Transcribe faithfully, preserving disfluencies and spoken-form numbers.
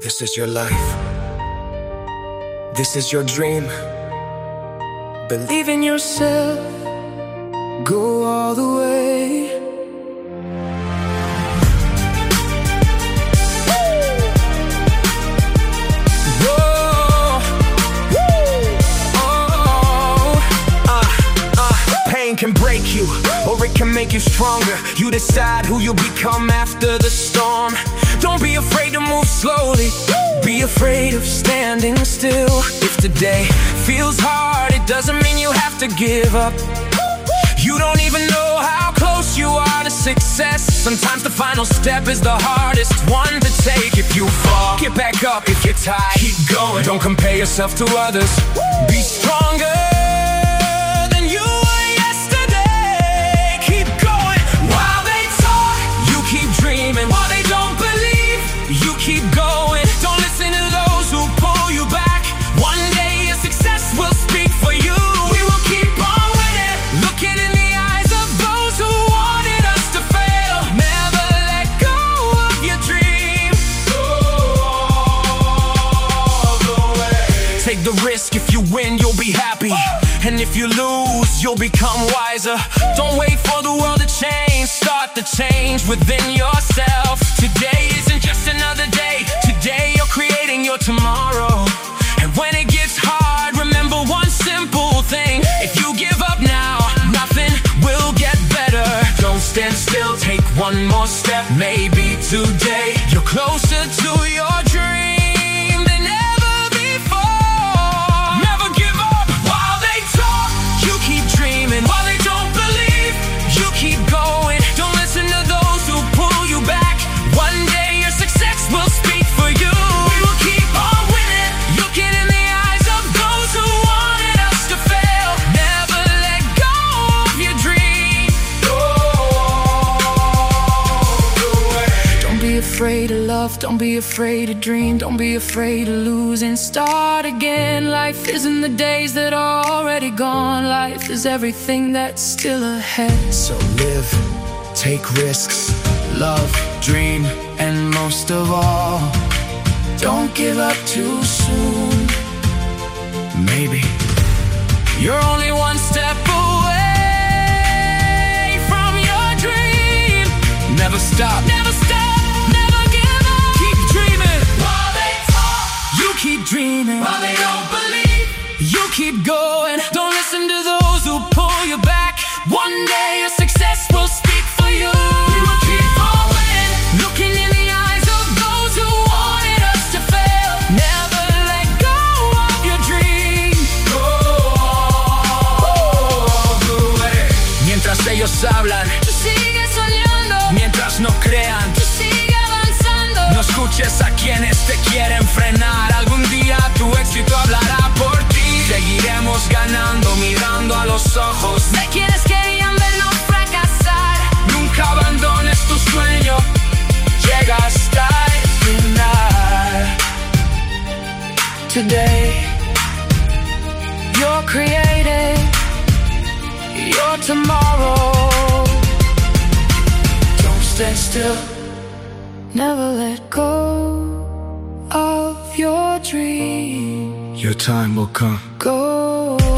This is your life. This is your dream. Believe in yourself. Go all the way. Can break you, or it can make you stronger. You decide who you become after the storm. Don't be afraid to move slowly. Be afraid of standing still. If today feels hard, it doesn't mean you have to give up. You don't even know how close you are to success. Sometimes the final step is the hardest one to take. If you fall, get back up. If you're tired, keep going. Don't compare yourself to others. Be stronger. Keep going, don't listen to those who pull you back. One day your success will speak for you. We will keep on winning, looking in the eyes of those who wanted us to fail. Never let go of your dream. Go all the way. Take the risk. If you win, you'll be happy. And if you lose, you'll become wiser. Don't wait for the world to change. Start the change within yourself. Today isn't just another day. Today you're creating your tomorrow. And when it gets hard, remember one simple thing. If you give up now, nothing will get better. Don't stand still, take one more step. Maybe today you're closer to your dream. While they don't believe, you keep going. Don't listen to those who pull you back. One day your success will speak for you. We will keep on winning, looking in the eyes of those who wanted us to fail. Never let go of your dream. Go all the way. Don't be afraid of love, don't be afraid to dream. Don't be afraid of losing, start again. Life isn't the days that are already gone. Life is everything that's still ahead. So live, take risks, love, dream, and most of all, don't give up too soon. Maybe you're only one step away from your dream. Never stop, never stop, never give up. Keep dreaming while they talk. You keep dreaming while they don't believe. You keep going, don't listen to those who pull you back. One day your success will speak for you. We will keep on winning, looking in the eyes of those who wanted us to fail. Never let go of your dream. Go all the way. Mientras ellos hablan, tú sigue soñando. Mientras no crean, tú sigue avanzando. No escuches a quienes te quieren frenar. Algún día tu éxito hablará por ti. Seguiremos ganando, mirando a los ojos de quienes querían vernos fracasar. Nunca abandones tu sueño, llega hasta el final. Today, you're creating your tomorrow. Don't stand still, never let go of your dream. Your time will come. Go.